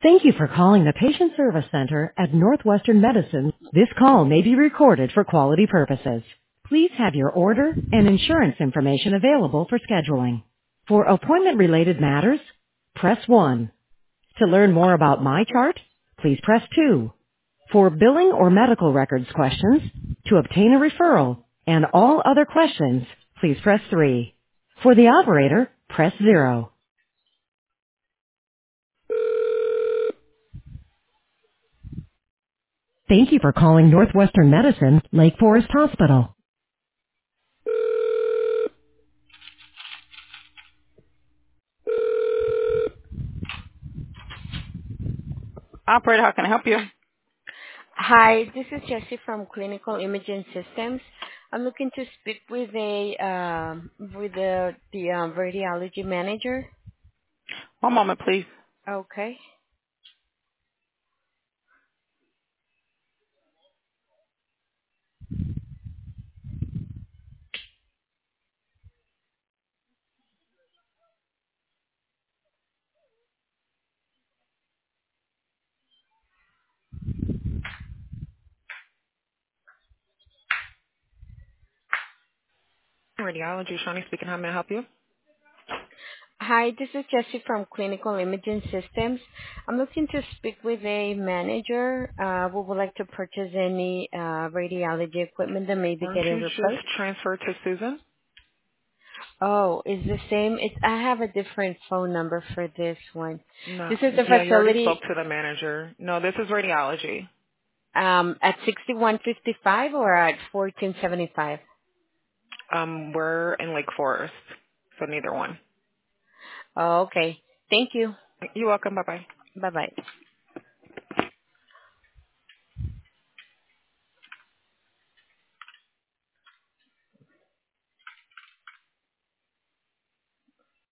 Thank you for calling the Patient Service Center at Northwestern Medicine. This call may be recorded for quality purposes. Please have your order and insurance information available for scheduling. For appointment-related matters, press 1. To learn more about MyChart, please press 2. For billing or medical records questions, to obtain a referral, and all other questions, please press 3. For the operator, press 0. Thank you for calling Northwestern Medicine, Lake Forest Hospital. Operator, how can I help you? Hi, this is Jessie from Clinical Imaging Systems. I'm looking to speak with the radiology manager. One moment, please. Okay. Radiology, Shawnee speaking. How may I help you? Hi, this is Jessie from Clinical Imaging Systems. I'm looking to speak with a manager who would like to purchase any radiology equipment that may be Weren't getting you just replaced. transferred to Susan? Oh, is the same? I have a different phone number for this one. No. This is the Yeah, you already facility spoke to the manager. No, this is radiology. at 6155 or at 1475. We're in Lake Forest, so neither one. Oh, okay. Thank you. You're welcome. Bye-bye. Bye-bye.